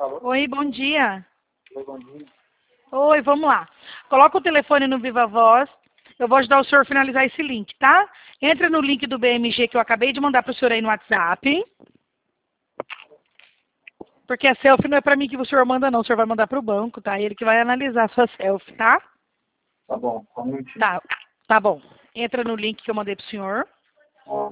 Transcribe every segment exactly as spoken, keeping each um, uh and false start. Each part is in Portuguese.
Alô? Oi, bom dia. Oi, bom dia. Oi, vamos lá. Coloca o telefone no Viva Voz. Eu vou ajudar o senhor a finalizar esse link, tá? Entra no link do B M G que eu acabei de mandar para o senhor aí no WhatsApp. Porque a selfie não é para mim que o senhor manda, não. O senhor vai mandar para o banco, tá? Ele que vai analisar a sua selfie, tá? Tá bom, só um minutinho. Tá, tá bom. Entra no link que eu mandei para o senhor. Ó.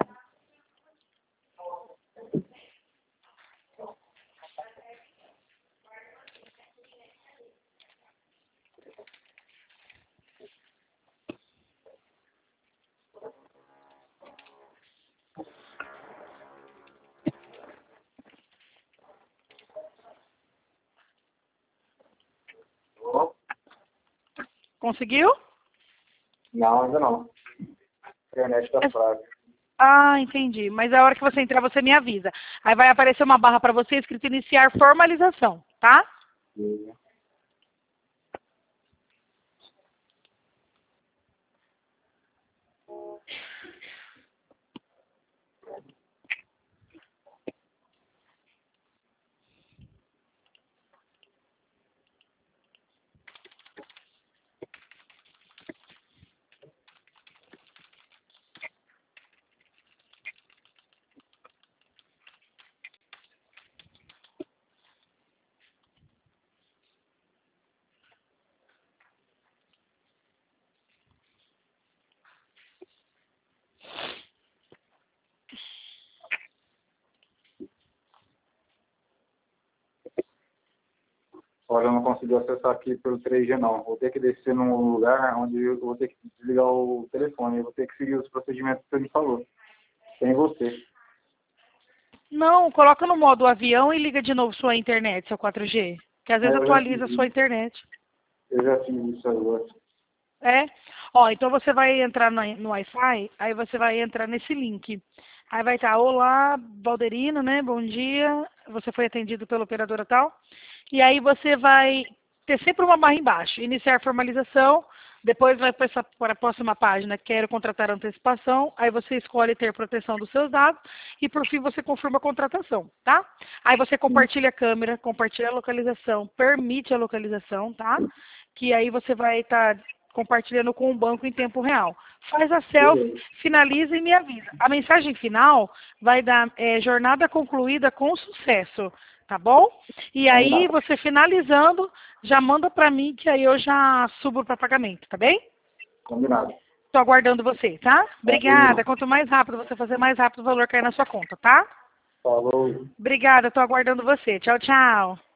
Ó. Conseguiu? Não, ainda não. Internet tá É- fraca. Ah, entendi. Mas a hora que você entrar, você me avisa. Aí vai aparecer uma barra para você escrito iniciar formalização, tá? Sim. Olha, eu não consigo acessar aqui pelo três G não. Vou ter que descer num lugar onde eu vou ter que desligar o telefone. Eu vou ter que seguir os procedimentos que você me falou. Sem você. Não, coloca no modo avião e liga de novo sua internet, seu quatro G. Que às É, vezes eu já atualiza a fiz sua isso. internet. Eu já fiz isso agora. É? Ó, então você vai entrar no, no Wi-Fi, aí você vai entrar nesse link. Aí vai estar, olá, Valderino, né? Bom dia. Você foi atendido pela operadora tal. E aí você vai ter sempre uma barra embaixo. Iniciar formalização. Depois vai passar para a próxima página, quero contratar antecipação. Aí você escolhe ter proteção dos seus dados. E por fim você confirma a contratação, tá? Aí você compartilha a câmera, compartilha a localização, permite a localização, tá? Que aí você vai estar compartilhando com o banco em tempo real. Faz a selfie, Beleza. finaliza e me avisa. A mensagem final vai dar é, jornada concluída com sucesso, tá bom? E aí Combinado. você finalizando, já manda para mim que aí eu já subo para pagamento, tá bem? Combinado. Estou aguardando você, tá? Obrigada. Valeu. Quanto mais rápido você fazer, mais rápido o valor cair na sua conta, tá? Falou. Obrigada, estou aguardando você. Tchau, tchau.